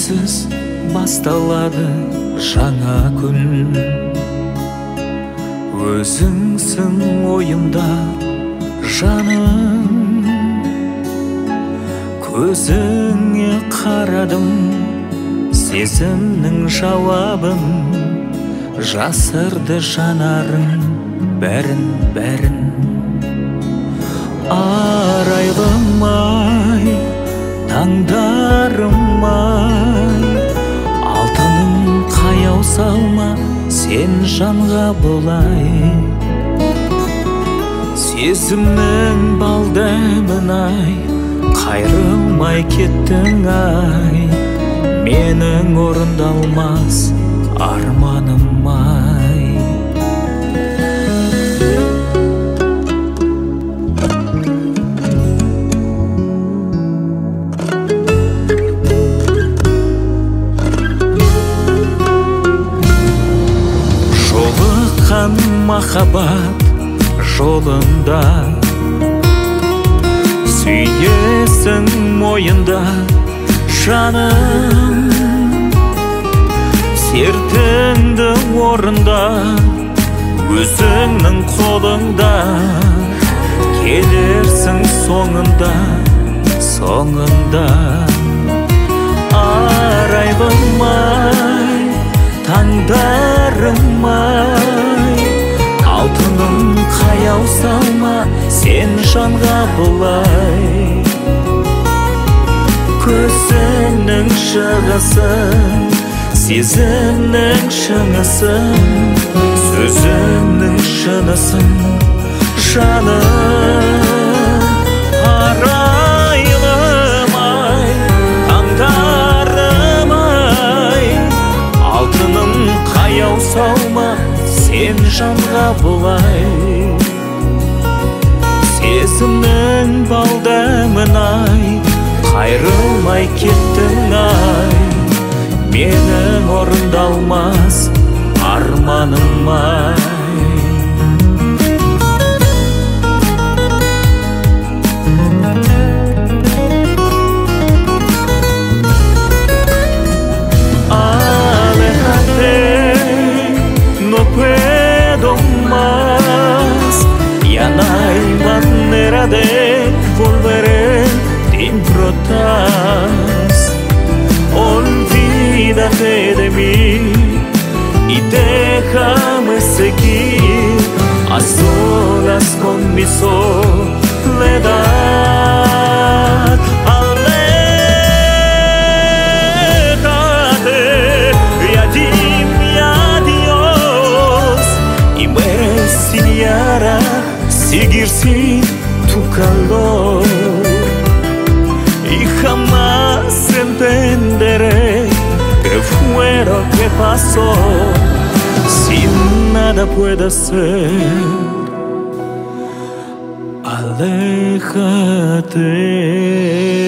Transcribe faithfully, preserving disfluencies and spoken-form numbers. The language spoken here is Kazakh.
сенсіз басталады жаңа күн. Өзіңсің ойымда жаным, көзіңе қарадым, сезімнің жауабын, жасырды жанарың бәрін-бәрін. Арайлымай, таңдарым-ай, алтыным қаяу салма сен жанға бұлай. Сезімнің балдаймын-ай, қайрылмай кеттің-ай, менің орындалмас арманым-ай. Жолыққан махаббат жолында, сүйесің мойында жаным, сертіңді орында, өзіңнің қолыңда, келерсің соңында, соңында. Арайлым-ай, таңдарым-ай, алтыным қаяу салма сен жанға бұлай. Көзіңнің шығысын, сезімнің шыңысын, сөзіңнің шынысын жаным. Арайлым-ай, таңдарым-ай, алтыным қаяу салма сен жанға бұлай. Сезімнің балдаймын-ай, қайрылмай кеттің-ай, менің орындалмас арманым-ай. Aléjate, no puedo más, ya no hay manera de volver dentro atrás. Olvídate de mí y déjame seguir a solas con mi soledad. Aléjate y dime adiós, y me enseñará seguir sin tu calor. Y jamás entenderé qué fue lo que pasó, si nada puede ser. Aléjate.